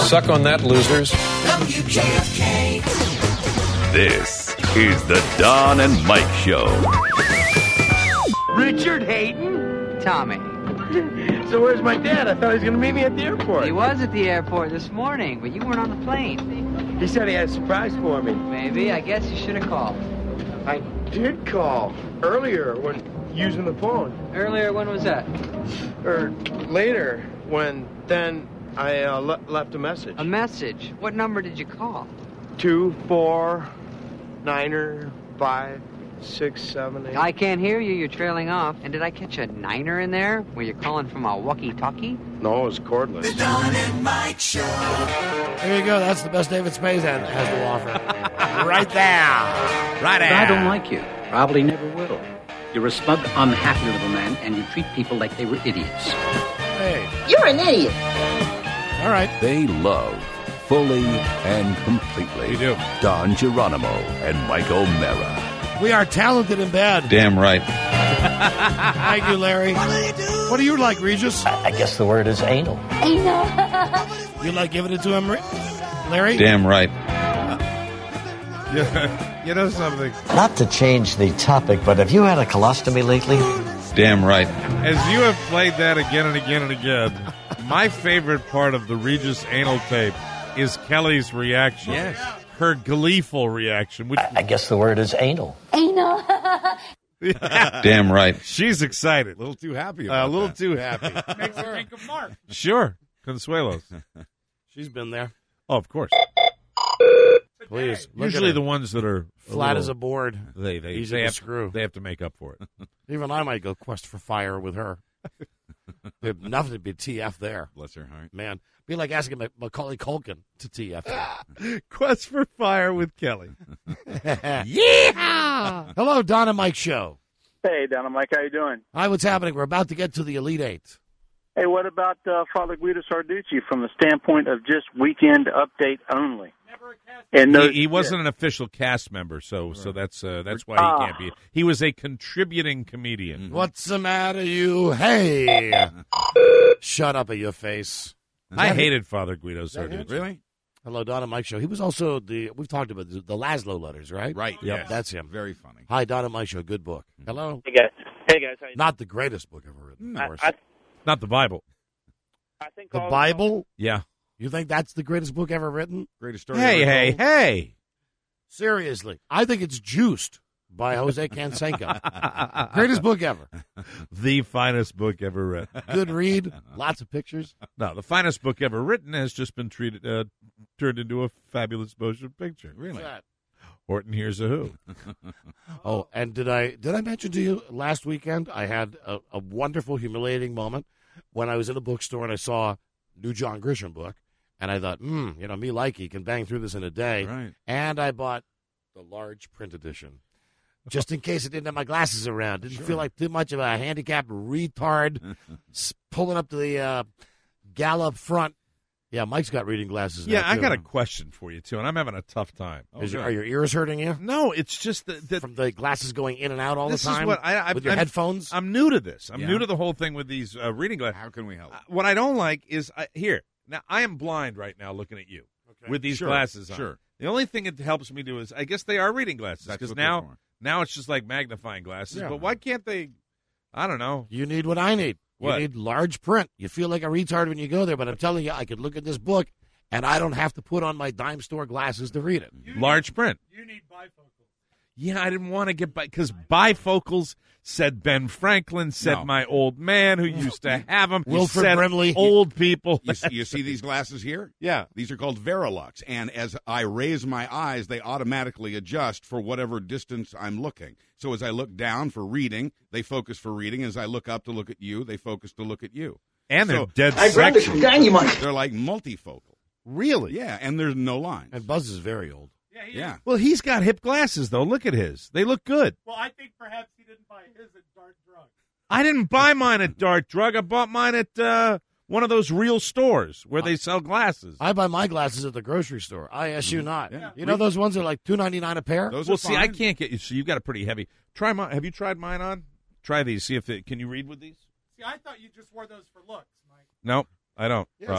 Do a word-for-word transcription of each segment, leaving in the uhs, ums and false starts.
Suck on that, losers. W K F K. This is the Don and Mike Show. Richard Hayden? Tommy. So where's my dad? I thought he was going to meet me at the airport. He was at the airport this morning, but you weren't on the plane. He said he had a surprise for me. Maybe. I guess you should have called. I did call earlier when using the phone. Earlier, when was that? Or later when then I uh, le- left a message. A message? What number did you call? Two, four, niner, five, six, seven, eight. I can't hear you. You're trailing off. And did I catch a niner in there? Were you calling from a walkie-talkie? No, it was cordless. The Don and Mike Show. There you go. That's the best David Spade has has to offer. Right there. Right there. I don't like you. Probably never will. You're a smug, unhappy little man, and you treat people like they were idiots. Hey. You're an idiot. All right. They love fully and completely. We do. Don Geronimo and Mike O'Mara. We are talented in bed. Damn right. Thank you, Larry. What do you do? What do you like, Regis? I guess the word is anal. You like giving it to him, Re- Larry? Damn right. Yeah, you know something? Not to change the topic, but have you had a colostomy lately? Damn right. As you have played that again and again and again, my favorite part of the Regis anal tape is Kelly's reaction. Yes. Her gleeful reaction. Which I guess the word is anal. Anal. Damn right. She's excited. A little too happy Uh, about a little that. too happy. Makes her think of Mark. Sure. Consuelos. She's been there. Oh, of course. Please. Look Usually at the her. ones that are Flat little, as a board. they they, Easy they to have screw. They have to make up for it. Even I might go quest for fire with her. There'd nothing to be T F there. Bless her heart. Man, be like asking Ma- Macaulay Culkin to T F. Quest for Fire with Kelly. Yeah. Hello, Don and Mike Show. Hey, Don and Mike, how you doing? Hi, what's happening? We're about to get to the Elite Eight. Hey, what about uh, Father Guido Sarducci from the standpoint of just weekend update only? And no, he, he wasn't an official cast member, so so that's uh, that's why he Ah. can't be. He was a contributing comedian. What's the matter, you? Hey. Shut up at your face. I hated Father Guido Sarducci. Really? Hello, Don and Mike Show. He was also the, we've talked about the, the Laszlo letters, right? Right. Yep, yes. that's him. Very funny. Hi, Don and Mike Show. Good book. Hello. Hey guys, hey guys, how you Not the greatest book ever written, of I, course. I, Not the Bible. I think the all, Bible? Yeah. You think that's the greatest book ever written? Greatest story. Hey, ever hey, told. hey. Seriously. I think it's Juiced by Jose Canseco. Greatest book ever. The finest book ever read. Good read. Lots of pictures. No, the finest book ever written has just been treated uh, turned into a fabulous motion picture. Really? Horton Hears a Who. Oh, and did I did I mention to you last weekend I had a, a wonderful, humiliating moment when I was in a bookstore and I saw a new John Grisham book, and I thought, hmm, you know, me likey can bang through this in a day. Right. And I bought the large print edition. Just in case I didn't have my glasses around. Didn't feel like too much of a handicapped retard s- pulling up to the uh, Gallup front. Yeah, Mike's got reading glasses Yeah, now, I too. got a question for you, too, and I'm having a tough time. Is your, are your ears hurting you? No, it's just that, that From the glasses going in and out all this the time? is what I, I with your I'm, headphones? I'm new to this. I'm Yeah. new to the whole thing with these uh, reading glasses. How can we help? Uh, what I don't like is I, here. Now I am blind right now, looking at you Okay. with these Sure, glasses on. sure. The only thing it helps me do is I guess they are reading glasses That's because what they're now for. now it's just like magnifying glasses. Yeah. But why can't they? I don't know. You need what I need. What? You need large print. You feel like a retard when you go there, but I'm telling you, I could look at this book, and I don't have to put on my dime store glasses to read it. Large print. You need bifocals. Yeah, I didn't want to get by because bifocals said Ben Franklin, said No. my old man who used to have them, Wilford said Brimley. old people. You, see- you see these glasses here? Yeah. These are called Verilux, and as I raise my eyes, they automatically adjust for whatever distance I'm looking. So as I look down for reading, they focus for reading. As I look up to look at you, they focus to look at you. And they're So- dead I'd rather section. dynamite. They're like multifocal. Really? Yeah, and there's no lines. And Buzz is very old. Yeah. Well, he's got hip glasses, though. Look at his. They look good. Well, I think perhaps he didn't buy his at Dart Drug. I didn't buy mine at Dart Drug. I bought mine at uh, one of those real stores where they sell glasses. I buy my glasses at the grocery store. I S U not. Yeah. You know those ones are like two ninety nine a pair? Those Well, are see, I fine. can't get you. So you've got a pretty heavy. Try mine. Have you tried mine on? Try these. See if it, can you read with these? See, I thought you just wore those for looks, Mike. No, I don't. Yeah, Rob. sure.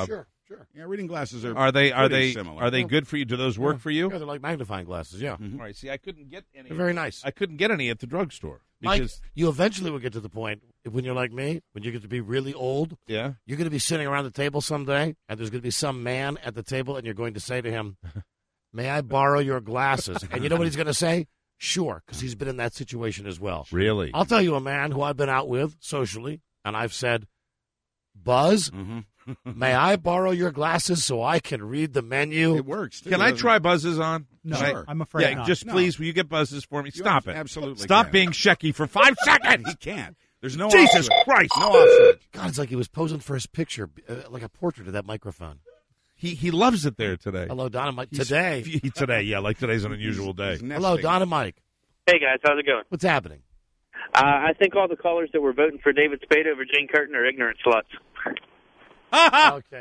Sure. Yeah, reading glasses are Are they are pretty they similar. are they good for you? Do those work Yeah. for you? Yeah, they're like magnifying glasses, yeah. All right. See, I couldn't get any. They're very nice. I couldn't get any at the drugstore Mike, because you eventually will get to the point, if- when you're like me, when you get to be really old, yeah. you're going to be sitting around the table someday, and there's going to be some man at the table, and you're going to say to him, may I borrow your glasses? And you know what he's going to say? Sure, because he's been in that situation as well. Really? I'll tell you a man who I've been out with socially, and I've said, Buzz, Mm-hmm. may I borrow your glasses so I can read the menu? It works. Too, Can I doesn't try it? buzzes on? No, Sure. I'm afraid Yeah, not. just No. please, will you get buzzes for me? You Stop ab- it. absolutely Stop can. being shecky for five seconds. He can't. There's no Jesus off switch. Christ. No off switch. God, it's like he was posing for his picture, uh, like a portrait of that microphone. He he loves it there today. Hello, Dynamite. He's- Today. he- today, yeah, like today's an unusual day. He's nesting. Hello, Dynamite. Hey guys, how's it going? What's happening? Uh, I think all the callers that were voting for David Spade over Jane Curtin are ignorant sluts. Okay.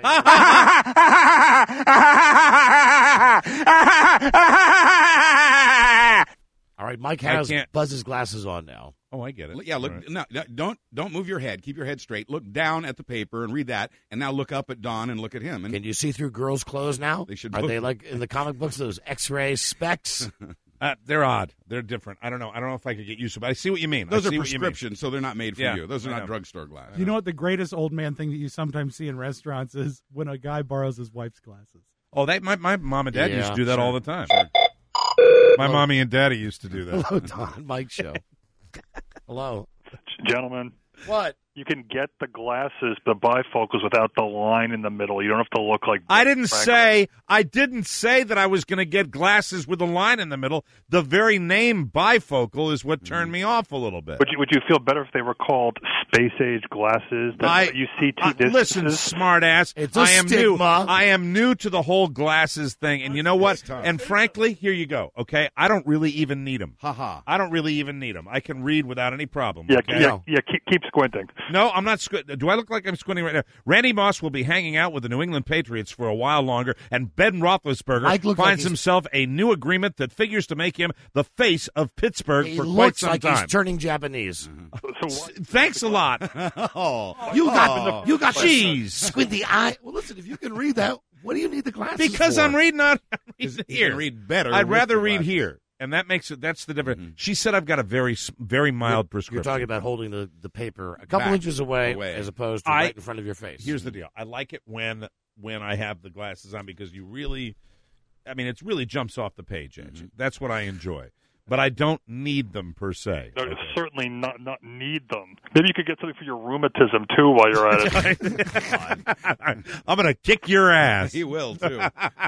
All right, Mike has can't- Buzz's glasses on now. Oh, I get it. Yeah, look. All right. No, no, don't don't move your head. Keep your head straight. Look down at the paper and read that, and now look up at Don and look at him. And Can you see through girls' clothes now? They should Are both- they like in the comic books, those X-ray specs? Uh, they're odd. They're different. I don't know. I don't know if I could get used to it, but I see what you mean. those I are see what you mean. prescriptions, so they're not made for Yeah, you. Those are I not know. drugstore glasses. You know what the greatest old man thing that you sometimes see in restaurants is when a guy borrows his wife's glasses. Oh, that my, my mom and dad Yeah, used to do that sure, all the time. sure. My mommy and daddy used to do that. Hello, Don Mike Show. Hello. Gentlemen, What? you can get the glasses, the bifocals, without the line in the middle. You don't have to look like. I didn't Frank. say I didn't say that I was going to get glasses with a line in the middle. The very name bifocal is what turned me off a little bit. Would you, would you feel better if they were called space age glasses? That I- you see two Uh, distances. listen, smartass. It's a I am new. stigma. I am new to the whole glasses thing, and you know what? It's tough. And frankly, here you go. Okay, I don't really even need them. Ha ha. I don't really even need them. I can read without any problem. Yeah, okay? yeah, yeah. Keep, keep squinting. No, I'm not squinting. Do I look like I'm squinting right now? Randy Moss will be hanging out with the New England Patriots for a while longer, and Ben Roethlisberger Mike looks like finds he's- himself a new agreement that figures to make him the face of Pittsburgh He for quite looks some like time. he's turning Japanese. So, so what, Thanks a lot. Oh, You got, you got the Jeez. squinty eye. Well, listen, if you can read that, what do you need the glasses Because for? I'm reading on I'm he reading can here. read better. I'd with rather the read glasses. here, and that makes it. That's the difference. Mhm. She said I've got a very, s- very mild You're prescription. talking about holding the, the paper a couple Back inches away, away. as opposed to I- right in front of your face. Here's the deal. I like it when when I have the glasses on because you really, I mean, it really jumps off the page at you. That's what I enjoy. But I don't need them per se. no, certainly not not need them. Maybe you could get something for your rheumatism too while you're at it. I'm going to kick your ass. He will too.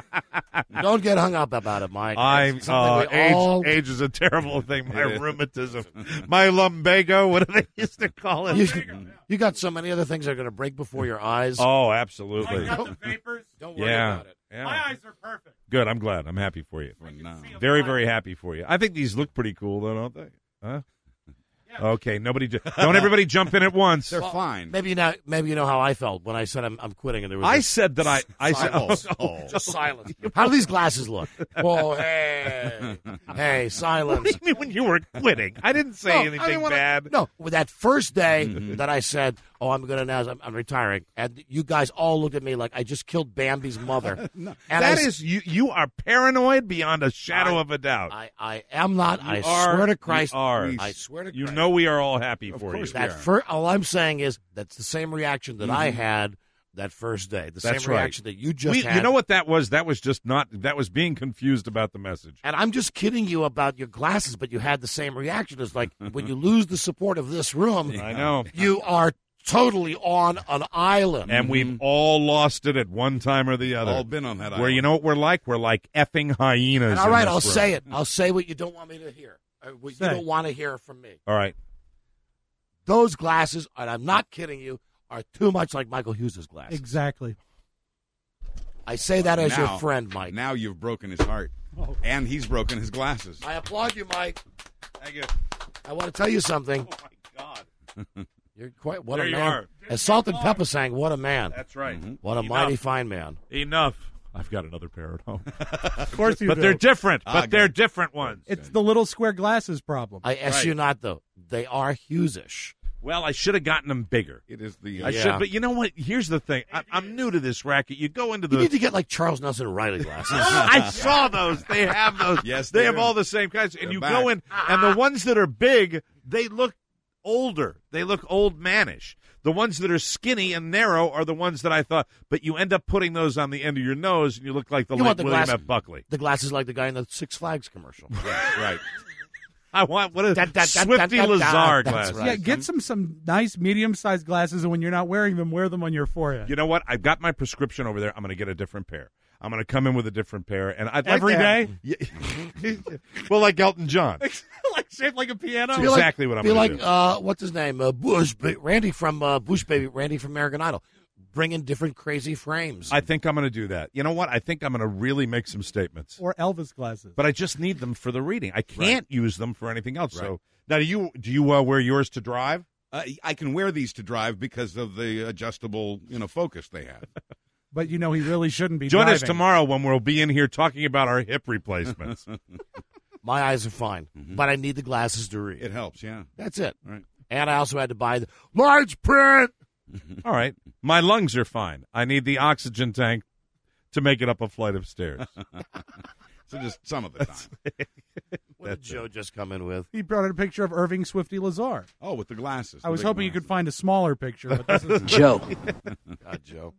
Don't get hung up about it, Mike. I'm It's something uh, we age. all- Age is a terrible thing. My It is. rheumatism, my lumbago. What do they used to call it? You, you got so many other things that are going to break before your eyes. Oh, absolutely. vapors. Don't worry Yeah. about it. Yeah. eyes are perfect. Good. I'm glad. I'm happy for you. No. Very, very happy for you. I think these look pretty cool, though, don't they? Huh? Okay. Nobody. Ju- don't everybody jump in at once. They're fine. Maybe you know. Maybe you know how I felt when I said I'm, I'm quitting, and there was I a- said that I. I said. silence. Oh, just silence. How do these glasses look? Oh, hey, hey, silence. What do you mean when you were quitting? I didn't say No, I anything didn't wanna- bad. No, with that first day Mm-hmm. that I said, "Oh, I'm going to announce I'm, I'm retiring," and you guys all looked at me like I just killed Bambi's mother. and That I, s- is you. You are paranoid beyond a shadow I- of a doubt. I, I am not. You I are- swear to you Christ. are. I swear to You Christ. know we are all happy for you. course that first. All I'm saying is that's the same reaction that I had that first day. The That's same right. reaction that you just We- had. you know what that was? That was just not. That was being confused about the message. And I'm just kidding you about your glasses, but you had the same reaction. It's like when you lose the support of this room, I know. you are totally on an island. And we've all lost it at one time or the other. All been on that Where island. you know what we're like? We're like effing hyenas. And all in right, this I'll room. say it. I'll say what you don't want me to hear. Uh, what you Say. don't want to hear from me. All right. Those glasses, and I'm not kidding you, are too much like Michael Hughes' glasses. Exactly. I say that as now, your friend, Mike. Now you've broken his heart, Oh. and he's broken his glasses. I applaud you, Mike. Thank you. I want to tell you something. Oh my God. You're quite what There a you man. are. As Salt and Pepper sang, "What a man! That's right. What a Enough. mighty fine man." Enough. I've got another pair at home. Of course you but do. they're different. Ah, But they're good. different ones. It's the little square glasses problem. I ask Right. you not, though. They are Hughesish. Well, I should have gotten them bigger. It is the. I Yeah. should, but you know what? Here's the thing. I, I'm new to this racket. You go into the. You need to get like Charles Nelson Riley glasses. I saw those. They have those. Yes, they they have do. all the same kinds. And They're you back. go in, and the ones that are big, they look older. They look old manish. The ones that are skinny and narrow are the ones that I thought. But you end up putting those on the end of your nose, and you look like the You late want the William glass- F. Buckley. The glasses like the guy in the Six Flags commercial. Right. right. I want what a Da, da, da, Swifty da, da, Lazar that's glasses. right. Yeah, get some some nice medium-sized glasses, and when you're not wearing them, wear them on your forehead. You know what? I've got my prescription over there. I'm going to get a different pair. I'm going to come in with a different pair, and I'd like Every to have- day? Yeah. Well, like Elton John. Like shaped like a piano. That's Be like- exactly what I'm Be gonna like, do. uh, what's his name? Uh, Bush, ba- Randy from uh, Bush Baby, Randy from American Idol. Bring in different crazy frames. I think I'm going to do that. You know what? I think I'm going to really make some statements. Or Elvis glasses. But I just need them for the reading. I can't use them for anything else. Right. So now, do you do you uh, wear yours to drive? Uh, I can wear these to drive because of the adjustable, you know, focus they have. But you know he really shouldn't be Join driving. us tomorrow when we'll be in here talking about our hip replacements. My eyes are fine, but I need the glasses to read. It helps, yeah. That's it. Right. And I also had to buy the large print. All right. My lungs are fine. I need the oxygen tank to make it up a flight of stairs. So just some of the time. What did Joe just come in with? He brought in a picture of Irving Swifty Lazar. Oh, with the glasses. I the was big hoping you glasses. could find a smaller picture. But this is Joe. God, Joe.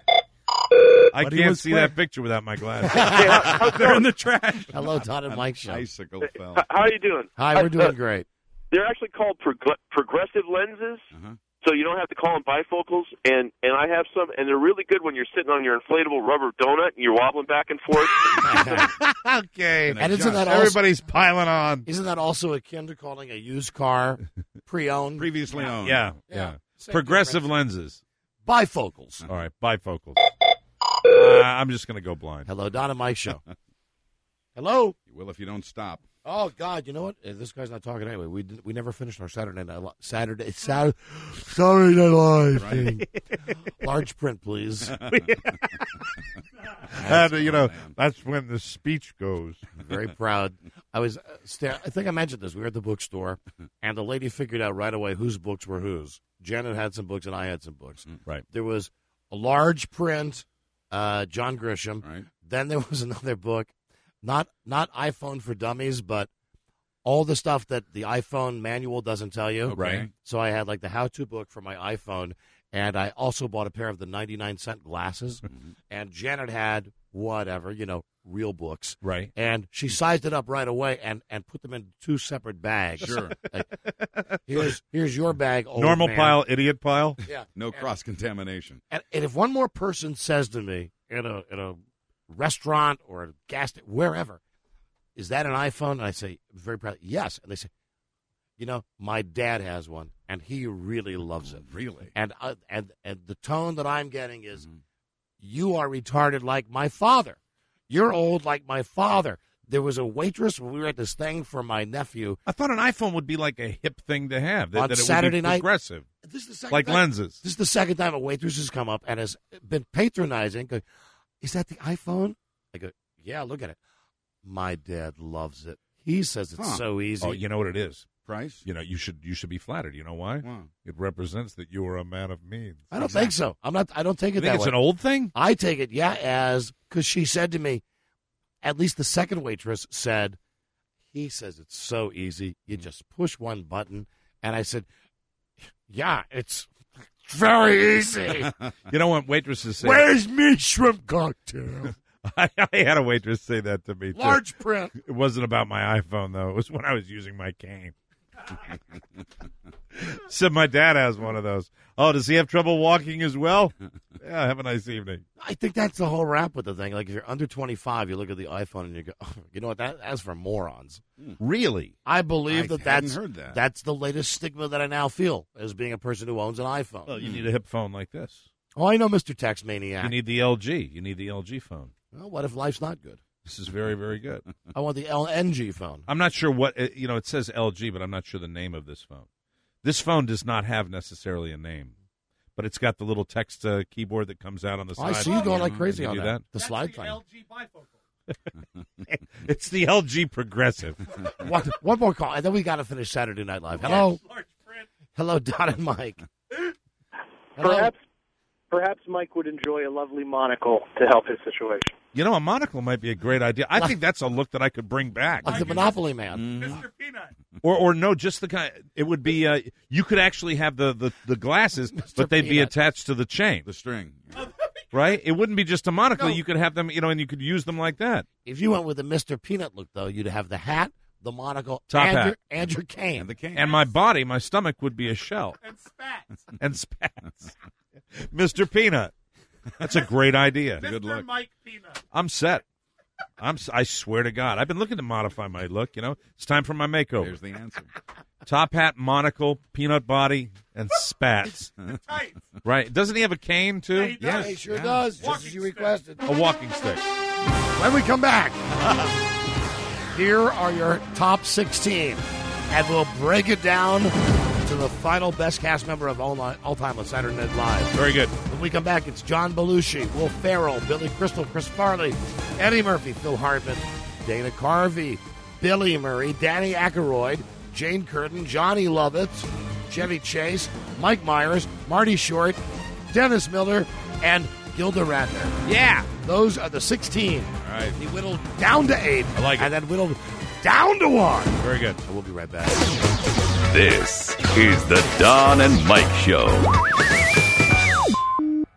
I But he can't was see quick. that picture without my glasses. They're in the trash. Hello, Todd and Mike Show. Icicle fell. How are you doing? Hi, we're Uh, doing great. They're actually called prog- progressive lenses, Uh-huh. so you don't have to call them bifocals. And and I have some, and they're really good when you're sitting on your inflatable rubber donut and you're wobbling back and forth. Okay. And isn't that also, Everybody's piling on. isn't that also akin to calling a used car pre-owned? Previously owned. Yeah, Yeah. yeah. Same Progressive difference. lenses. Bifocals. All right, bifocals. Uh, I'm just going to go blind. Hello, Don and Mike Show. Hello. You will if you don't stop. Oh God, you know what? Uh, This guy's not talking anyway. We did, we never finished our Saturday night Li- Saturday Saturday Saturday Night Live thing. Large print, please. And, you know, man. that's when the speech goes. Very proud. I was. Uh, sta- I think I mentioned this. We were at the bookstore, and the lady figured out right away whose books were whose. Janet had some books, and I had some books. Right. There was a large print, uh, John Grisham. Right. Then there was another book, not not iPhone for Dummies, but all the stuff that the iPhone manual doesn't tell you. Okay. Right. So I had like the how-to book for my iPhone, and I also bought a pair of the ninety-nine cent glasses. And Janet had whatever, you know, real books. Right. And she sized it up right away and, and put them in two separate bags. Sure. Like, here's here's your bag, old Normal man. pile, idiot pile. Yeah. No And- cross contamination. And, and if one more person says to me in a in a restaurant or a gas station, wherever, is that an iPhone? And I say, very proud, yes. And they say, you know, my dad has one, and he really loves it. Really? And uh, and and the tone that I'm getting is, you are retarded like my father. You're old like my father. There was a waitress when we were at this thing for my nephew. I thought an iPhone would be like a hip thing to have. That, On that it Saturday would be night- progressive. This is the second Like time- lenses. This is the second time a waitress has come up and has been patronizing. Go, is that the iPhone? I go, yeah, look at it. My dad loves it. He says it's Huh. so easy. Oh, you know what it is? Price? You know, you should you should be flattered. You know why? Wow. It represents that you are a man of means. I don't think so. I'm not. I don't take You it think that it's way. an old thing? I take it, yeah, as because she said to me, at least the second waitress said, he says it's so easy. You just push one button. And I said, yeah, it's very easy. You know what waitresses say? Where's me shrimp cocktail? I, I had a waitress say that to me, too. Large print. It wasn't about my iPhone, though. It was when I was using my cane. Said my dad has one of those. Oh, does he have trouble walking as well? Yeah, have a nice evening. I think that's the whole rap with the thing. Like if you're under twenty-five, you look at the iPhone and you go, oh, you know what? That that's for morons. Really? I believe I that hadn't that's heard that. that's the latest stigma that I now feel as being a person who owns an iPhone. Well, you need a hip phone like this. Oh, I know, Mister Text Maniac. You need the L G. You need the L G phone. Well, what if life's not good? This is very, very good. I want the L N G phone. I'm not sure what, uh, you know, it says L G, but I'm not sure the name of this phone. This phone does not have necessarily a name, but it's got the little text uh, keyboard that comes out on the Oh, I side. see you going like Can crazy you on do that. The slide thing. L G bifocal. It's the L G Progressive. one, one more call, and then we got to finish Saturday Night Live. Hello. Hello, Don and Mike. Hello. Perhaps, perhaps Mike would enjoy a lovely monocle to help his situation. You know, a monocle might be a great idea. I think that's a look that I could bring back. Like the Monopoly Man. Mister Peanut. Or, or no, just the kind. It would be. Uh, you could actually have the, the, the glasses, but they'd be Peanut. attached to the chain, The string. right? It wouldn't be just a monocle. No. You could have them, you know, and you could use them like that. If you went with the Mister Peanut look, though, you'd have the hat, the monocle, Top and, hat. Your, and your cane. And the cane. And my body, my stomach would be a shell. And spats. And spats. Mister Peanut. That's a great idea. Good Mister luck. Mike Peanut. I'm set. I'm. s- I swear to God, I've been looking to modify my look. You know, it's time for my makeover. There's the answer. Top hat, monocle, peanut body, and spats. Tights. Right? Doesn't he have a cane too? Yeah, he does. Yeah, he sure does, just Walking as you stick. requested. A walking stick. When we come back, here are your top sixteen, and we'll break it down to the final best cast member of all, all time on Saturday Night Live. Very good. When we come back, it's John Belushi, Will Ferrell, Billy Crystal, Chris Farley, Eddie Murphy, Phil Hartman, Dana Carvey, Billy Murray, Danny Aykroyd, Jane Curtin, Johnny Lovitz, Chevy Chase, Mike Myers, Marty Short, Dennis Miller, and Gilda Radner. Yeah. Those are the sixteen. All right. He whittled down to eight. I like it. And then whittled down to one. Very good. And we'll be right back. This is the Don and Mike Show.